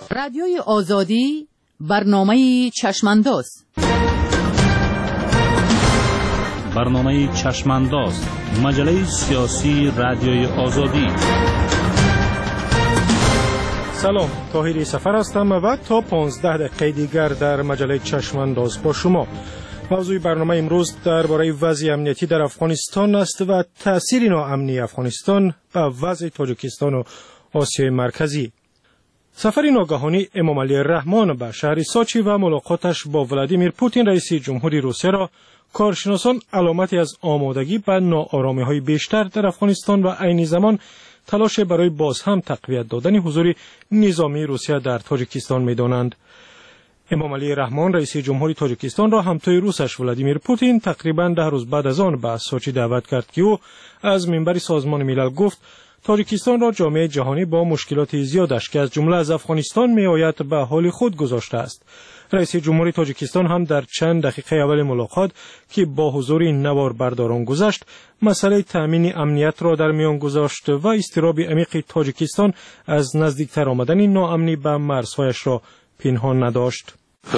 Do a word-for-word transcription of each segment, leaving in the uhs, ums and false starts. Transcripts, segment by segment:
رادیوی آزادی برنامه چشمانداز. برنامه چشمانداز، مجله سیاسی رادیوی آزادی. سلام، طاهری سفر هستم و تا پانزده دقیقه دیگر در مجله چشمانداز با شما. موضوع برنامه امروز درباره وضع امنیتی در افغانستان است و تأثیر ناامنی افغانستان به وضع تاجیکستان و آسیای مرکزی. سفر ناگهانی امام علی رحمان به شهر سوچی و ملاقاتش با ولادیمیر پوتین رئیس جمهوری روسیه را کارشناسان علامتی از آمادگی به ناآرامی‌های بیشتر در افغانستان و عین زمان تلاش برای باز هم تقویت دادن حضور نظامی روسیه در تاجیکستان می‌دانند. امام علی رحمان رئیس جمهوری تاجیکستان را همتای روسش ولادیمیر پوتین تقریباً ده روز بعد از آن به سوچی دعوت کرد که او از منبر سازمان ملل گفت تاجیکستان را جامعه جهانی با مشکلات زیادش که از جمله از افغانستان می‌آید به حال خود گذاشته است. رئیس جمهوری تاجیکستان هم در چند دقیقه اول ملاقات که با حضور نوار برداران گذشت، مسئله تأمین امنیت را در میان گذاشت و اضطراب عمیق تاجیکستان از نزدیکتر آمدن ناامنی به مرزهایش را پنهان نداشت.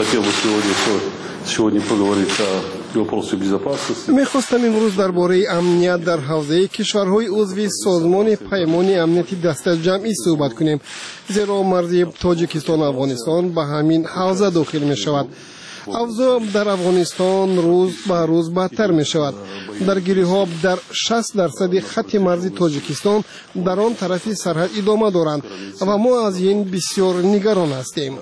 می‌خواستم امروز درباره امنیت در حوزه کشورهای عضو سازمان پیمان امنیتی دست جمعی صحبت کنیم، زیرا مرز تاجیکستان و افغانستان به همین حوزه داخل می‌شود. اوضاع در افغانستان روز به روز بدتر می‌شود. درگیری‌ها در شصت درصد خط مرزی تاجیکستان در آن طرف سرحد ادامه دارند و ما از این بسیار نگران هستیم.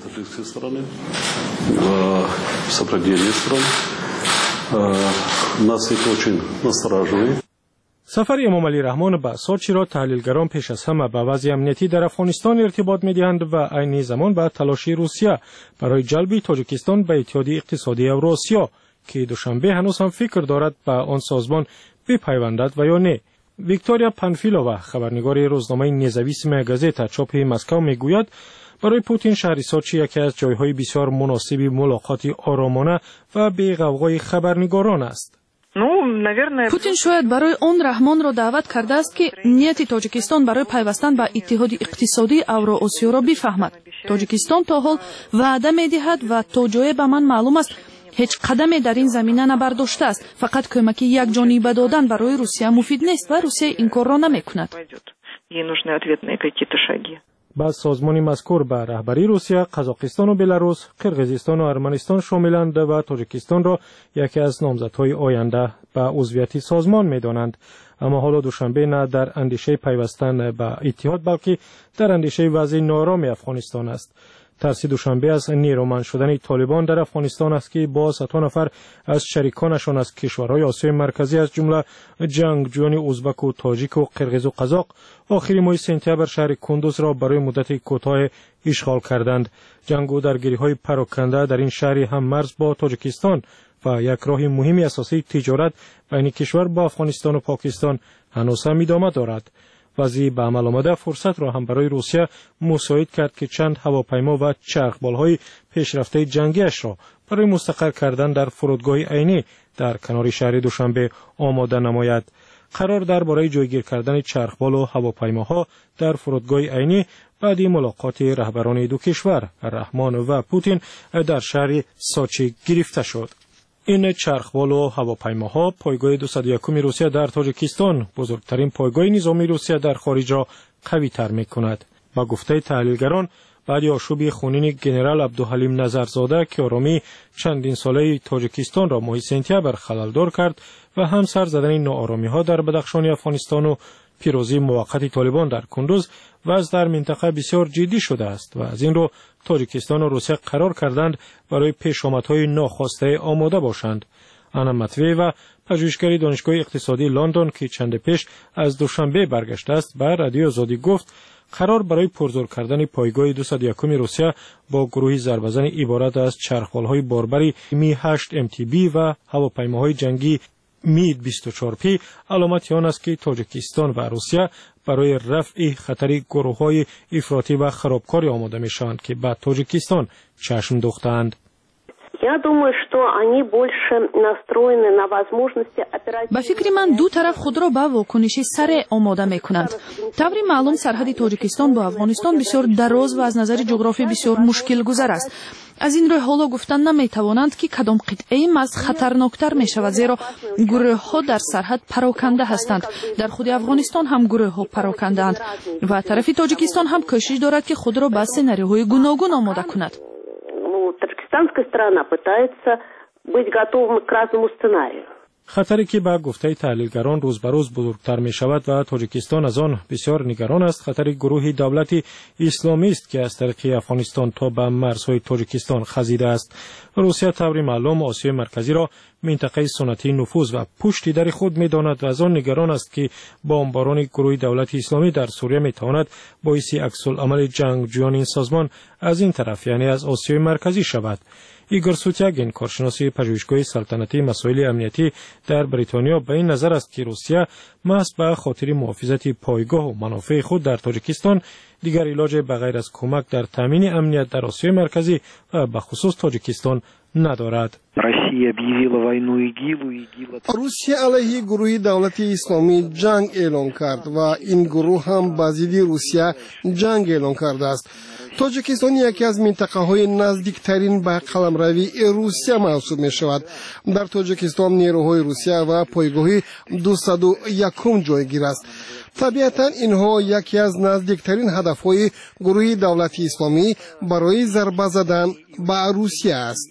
سفر امام علی رحمان به سوچی را تحلیلگران پیش از همه به وضع امنیتی در افغانستان ارتباط می‌دهند و عین زمان به تلاش روسیه برای جلب تاجیکستان به اتحادیه اقتصادی اوراسیا که دوشنبه هنوز هم فکر دارد به آن سازمان بپیوندد و یا نه. ویکتوریا پانفیلووا خبرنگار روزنامه نزاویسمه گازتا چاپ مسکو میگوید برای پوتین شهر سوچی یکی از جایهای بسیار مناسب ملاقات آرامانه و بی غوغای خبرنگاران است. پوتین شاید برای آن رحمان را دعوت کرده است که نیت تاجیکستان برای پیوستن به اتحاد اقتصادی اوراسیا را بفهمد. تاجیکستان تا حال وعده می‌دهد و تا جایی به من معلوم است هیچ قدمی در این زمینه نبرداشته است. فقط کمک یک جانبه دادن برای روسیه مفید نیست و روسیه این کار را نمی‌کند. بعد سازمان مذکور به رهبری روسیه، قزاقستان و بلاروس، قرقیزستان و ارمنستان شاملند و تاجیکستان را یکی از نامزدهای آینده به عضویت سازمان می‌دانند. اما حالا دوشنبه نه در اندیشه پیوستن به اتحاد بلکه در اندیشه وضع ناآرام افغانستان است. ترس دوشنبه از نیرومند شدن طالبان در افغانستان است که با صد نفر از شریکانشان از کشورهای آسیای مرکزی از جمله جنگجویان ازبک و تاجیک و قرقیز و قزاق آخر ماه سپتامبر شهر کندوز را برای مدت کوتاه اشغال کردند. جنگ و درگیری‌های پراکنده در این شهر هم مرز با تاجیکستان و یک راه مهمی اساسی تجارت بین کشور با افغانستان و پاکستان هنوز هم ادامه دارد. وضعی به عمل آمده فرصت را هم برای روسیه مساعد کرد که چند هواپیما و چرخبال‌های پیشرفته جنگیش را برای مستقر کردن در فرودگاه عینی در کنار شهر دوشنبه آماده نماید. قرار درباره جایگیر کردن چرخبال و هواپیماها در فرودگاه عینی بعد ملاقات رهبران دو کشور رحمان و پوتین در شهر سوچی گرفته شد. این چرخبال و هواپیماها پایگاه دویست و یک روسیه در تاجیکستان، بزرگترین پایگاه نظامی روسیه در خارج را قوی تر می کند. با گفته تحلیلگران بعد آشوب خونین گنرال عبدالحلیم نظرزاده که آرامی چندین ساله تاجیکستان را ماه سپتامبر خللدار کرد و هم سر زدن ناآرامی ها در بدخشان افغانستان و پیروزی موقت طالبان در کندوز وضع در منطقه بسیار جدی شده است و از این رو تاجیکستان و روسیه قرار کردند برای پیشامدهای ناخواسته آماده باشند. آنا متوی و پژوهشگر دانشگاه اقتصادی لندن که چند پیش از دوشنبه برگشته است به رادیو آزادی گفت قرار برای پرزور کردن پایگاه دویست و یک روسیه با گروهی ضربه‌زن عبارت از چرخبال‌های باربری می هشت ام تی بی و هواپیماهای جنگی میگ بیست و چهار پی علامت آن است که تاجیکستان و روسیه برای رفع خطر گروه‌های افراطی و خرابکاری آماده می‌شوند که به تاجیکستان چشم دوختند. ба фикри ман ду тараф худро ба вокуниши саре омода мекунанд. таври маълум сарҳади тоҷикистон бо афғонистон бисёр дароз ва аз назари ҷуғрофӣ бисёр мушкилгузар аст. аз ин рӯ ҳоло гуфтан наметавонанд ки кадом қитъаи маз хатарноктар мешавад, зеро гурӯҳҳо дар сарҳад пароканда ҳастанд. дар худи афғонистон ҳам гурӯҳҳо парокандаанд ва тарафи тоҷикистон ҳам кӯшиш дорад ки худро ба сенариоҳои гуногун омода кунад. Таджикистанская сторона пытается быть готовым к разному сценарию. خطری که با گفته تحلیلگران روز به روز بزرگتر می شود و تاجیکستان از آن بسیار نگران است، خطر گروهی دولت اسلامی است که از طریق افغانستان تا به مرزهای تاجیکستان خزیده است. روسیه طوری معلوم آسیای مرکزی را منطقه سنتی نفوذ و پشتی در خود می داند و از آن نگران است که بمباران گروه دولت اسلامی در سوریه می تواند باعث عکس العمل جنگجویان این سازمان از این طرف یعنی از آسیای مرکزی شود. ایگور سوتیاگین، کارشناس پژوهشگاه سلطنتی مسائل امنیتی در بریتانیا، به این نظر است که روسیه محض به خاطر محافظت پایگاه و منافع خود در تاجیکستان دیگر علاج بغیر از کمک در تامین امنیت در آسیای مرکزی و به خصوص تاجیکستان ندارد. روسیه علیه گروه دولت اسلامی جنگ اعلام کرد و این گروه هم با ضد روسیه جنگ اعلام کرده است. تاجیکستان یکی از منطقه‌های نزدیکترین به قلمروی روسیه محسوب می‌شود. در تاجیکستان نیروهای روسیه و پایگاه دویست و یک جایگیر است. طبیعتاً اینها یکی از نزدیکترین هدف‌های گروه دولت اسلامی برای ضربه زدن به روسیه است.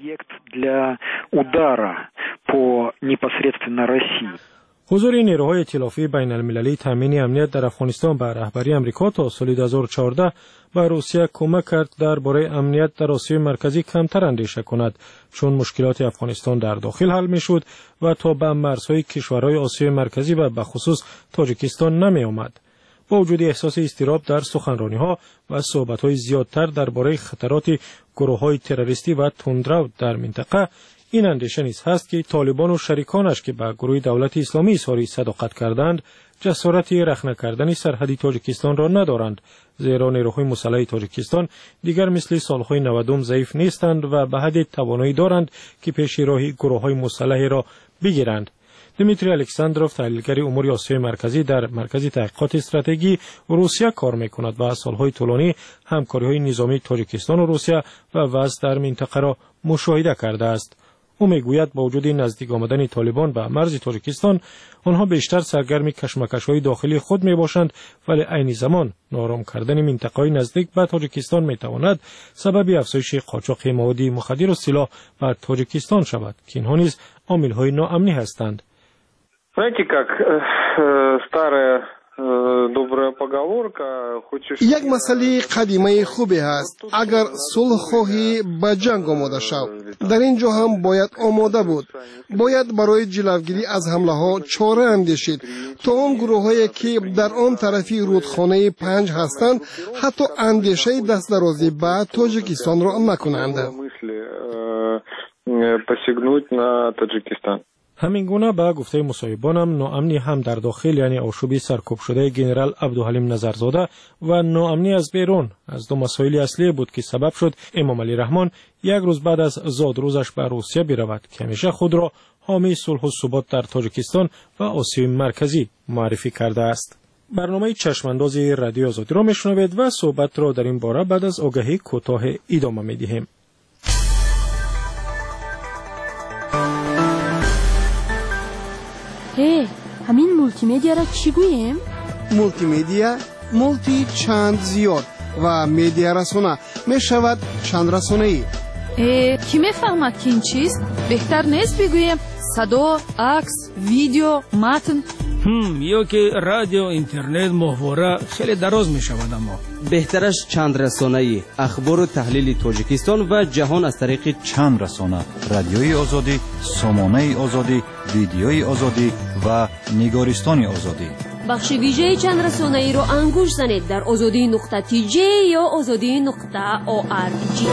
حضور نیروهای ائتلافی بین المللی تامین امنیت در افغانستان به رهبری امریکا تا سال دو هزار و چهارده به روسیه کمک کرد درباره امنیت در آسیای مرکزی کمتر اندیشه کند، چون مشکلات افغانستان در داخل حل میشد و تا به مرزهای کشورهای آسیای مرکزی و به خصوص تاجیکستان نمی آمد. با وجود احساس اضطراب در سخنرانی‌ها و صحبت‌های زیادتر درباره خطرات گروه‌های تروریستی و تندرو در منطقه، این اندیشه نیز هست که طالبان و شریکانش که به گروه دولت اسلامی اظهار صداقت کردند، جسارت رخنه کردن سرحدی تاجیکستان را ندارند، زیرا نیروهای مسلح تاجیکستان دیگر مثل سالهای نودم ضعیف نیستند و به حد توانایی دارند که پیش راه گروه‌های مسلح را بگیرند. دمیتری الکساندروف، تحلیلگر امور آسیای مرکزی در مرکز تحقیقات استراتژی روسیه کار می‌کند و سالهای طولانی همکاری‌های نظامی تاجیکستان و روسیه و وضع در منطقه را مشاهده کرده است. او میگوید با وجود نزدیک آمدن طالبان به مرز تاجیکستان، آنها بیشتر سرگرم کشمکش‌های داخلی خود میباشند، ولی عین زمان نارام کردن منطقه‌های نزدیک به تاجیکستان میتواند سبب افزایش قاچاق مواد مخدر و سلاح به تاجیکستان شود که اینها نیز عامل‌های ناامنی هستند. یک مسئله قدیمی خوبی هست. اگر صلح خواهی به جنگ آماده شو. در اینجا هم باید آماده بود. باید برای جلوگیری از حمله ها چاره اندیشید تا آن گروه هایی که در آن طرفی رودخانه پنج هستند حتی اندیشه دست درازی به تاجیکستان را نکنند. همین گونه به گفته مصاحبانم ناامنی هم در داخل یعنی آشوبی سرکوب شده جنرال عبدالحلیم نظرزاده و ناامنی از بیرون از دو مسائل اصلی بود که سبب شد امام علی رحمان یک روز بعد از زاد روزش به روسیه برود که همیشه خود را حامی صلح و ثبات در تاجیکستان و آسیای مرکزی معرفی کرده است. برنامه چشمانداز رادیو آزادی را میشنوید و صحبت را در این باره بعد از آگهی کوتاه ادامه میدهیم. هی، همین مولتی مدیا را چی گوییم؟ مولتی مدیا، مولتی چند زیاد و مدیا رسانه می شود چند رسانه ای. کی می فهمد که این چیست؟ بهتر نیست بگوییم صدا، عکس، ویدیو، متن؟ هم یا که رادیو، اینترنت، محوره خیلی دراز می شود، اما بهترش چند رسانه‌ای، اخبار و تحلیل تاجیکستان و جهان از طریق چند رسانه، رادیوی آزادی، سامانه آزادی، ویدیوی آزادی و نگارستان آزادی. بخش ویژه چند رسانه‌ای رو انگوش زنید در آزادی نقطه تی جی یا آزادی نقطه او آر جی.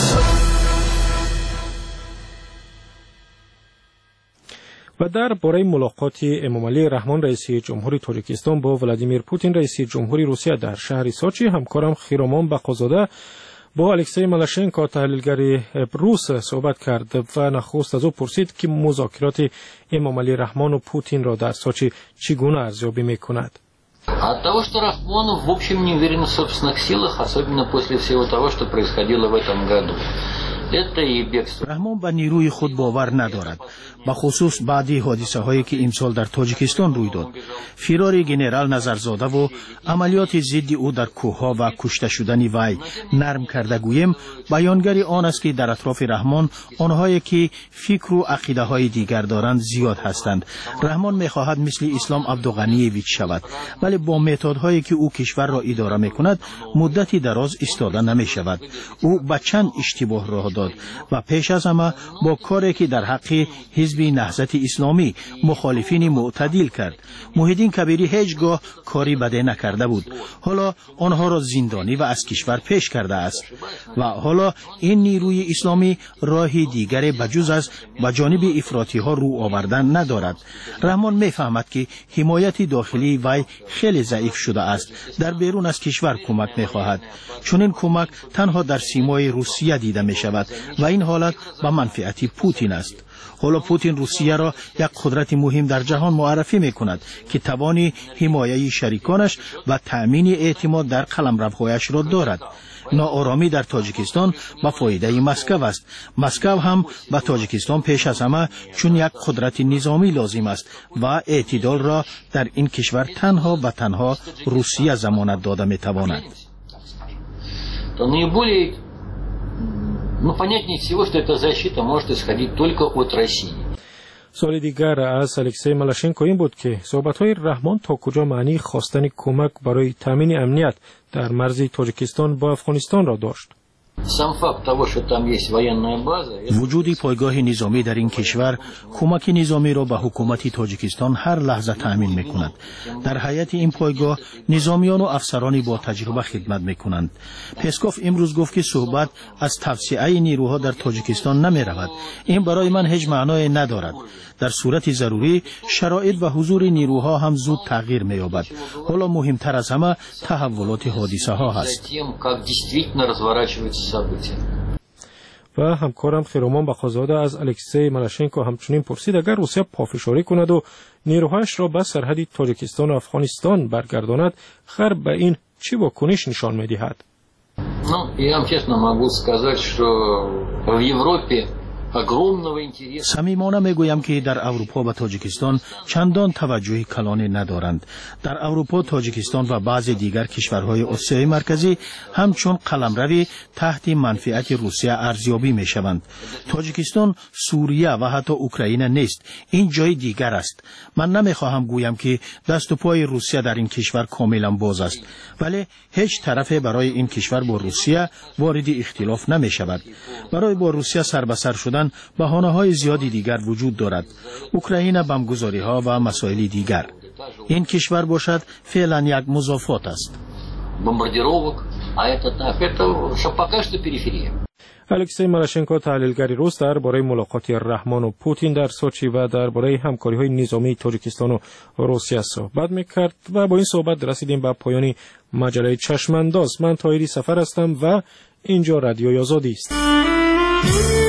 و در باره ملاقات امام علی رحمان رئیس جمهوری تاجیکستان با ولادیمیر پوتین رئیس جمهوری روسیه در شهر سوچی، همکارم خیرامان بقازاده با الکسی مالاشنکو تحلیلگر روس صحبت کرد و نخست از او پرسید که مذاکرات امام علی رحمان و پوتین را در سوچی چگونه ارزیابی میکند. От того, что Рахмон в общем не уверен в собственных силах, особенно после всего того, что происходило в этом году. رحمان به نیروی خود باور ندارد، به خصوص بعدی حادثه هایی که امسال در تاجیکستان روی داد. فرار گنرال نظرزاده و عملیات ضد او در کوهها و کشته شدن وی نرم کرده گویم بیانگر آن است که در اطراف رحمان آنهایی که فکر و عقیده های دیگر دارند زیاد هستند. رحمان میخواهد مثل اسلام عبدالغنیویچ شود، ولی با متدهایی که او کشور را اداره میکند مدتی دراز ایستاده نمی شود. او به چند اشتباه راه داد و پیش از همه با کاری که در حق حزب نهضت اسلامی مخالفین معتدل کرد. محیدین کبیری هیچگاه کاری بده نکرده بود، حالا آنها را زندانی و از کشور پیش کرده است و حالا این نیروی اسلامی راهی دیگر بجز از به جانب افراطی ها رو آوردن ندارد. رحمان میفهمد که حمایت داخلی وی خیلی ضعیف شده است، در بیرون از کشور کمک میخواهد، چون این کمک تنها در سیمای روسیه دیده می شود و این حالت به منفعت پوتین است. حالا پوتین روسیه را یک قدرت مهم در جهان معرفی می کند که توان حمایت شریکانش و تأمین اعتماد در قلمروهایش را دارد. ناآرامی در تاجیکستان به فایده مسکو است. مسکو هم به تاجیکستان پیش از همه چون یک قدرت نظامی لازم است و اعتدال را در این کشور تنها و تنها روسیه ضمانت داده می تواند. Ну, понятнее всего, что эта защита может исходить только от России. سوال دیگر از الکسی مالاشنکو این بود که صحبت‌های رحمان تا کجا معنی خواستن کمک برای تامین امنیت در مرز تاجیکستان با افغانستان را داشت. وجود پایگاه نظامی در این کشور کمک نظامی را به حکومت تاجیکستان هر لحظه تأمین می‌کند. در حیات این پایگاه نظامیان و افسرانی با تجربه خدمت می‌کنند. پسکوف امروز گفت که صحبت از توسعه نیروها در تاجیکستان نمی‌رود. این برای من هیچ معنای ندارد. در صورت ضروری شرایط و حضور نیروها هم زود تغییر می‌یابد. حالا مهمتر از همه تحولات حادثه ها هست. و همکارم خیرومان بخازاده از الکسی مالاشنکو همچنین پرسید اگر روسیه پافشاری کند و نیروهایش را به سرحد تاجیکستان و افغانستان برگرداند خیر به این چی واکنش نشان می‌دهد؟ Ну, я вам честно могу сказать, что в Европе صمیمانه میگویم که در اروپا و تاجیکستان چندان توجه کلانی ندارند. در اروپا، تاجیکستان و بعضی دیگر کشورهای آسیای مرکزی همچون قلمروی تحت منفعت روسیه ارزیابی می شوند. تاجیکستان سوریه و حتی اوکراین نیست، این جای دیگر است. من نمیخواهم گویم که دست و پای روسیه در این کشور کاملا باز است، ولی هیچ طرفی برای این کشور با روسیه وارد اختلاف نمی شود. برای با روسیه سر به سر شدن بهانه‌های زیادی دیگر وجود دارد. اوکراین، بمبگذاری‌ها و مسائل دیگر. این کشور باشد فعلا یک مضافات است. بمباردировок, а это так, это что пока что периферия. الکسی مالاشنکو تحلیلگر روس درباره ملاقات رحمان و پوتین در سوچی و درباره همکاری‌های نظامی تاجیکستان و روسیه صحبت می‌کرد و با این صحبت رسیدیم به پایان مجله چشمانداز. من طاهری سفر هستم و اینجا رادیوی آزادی است.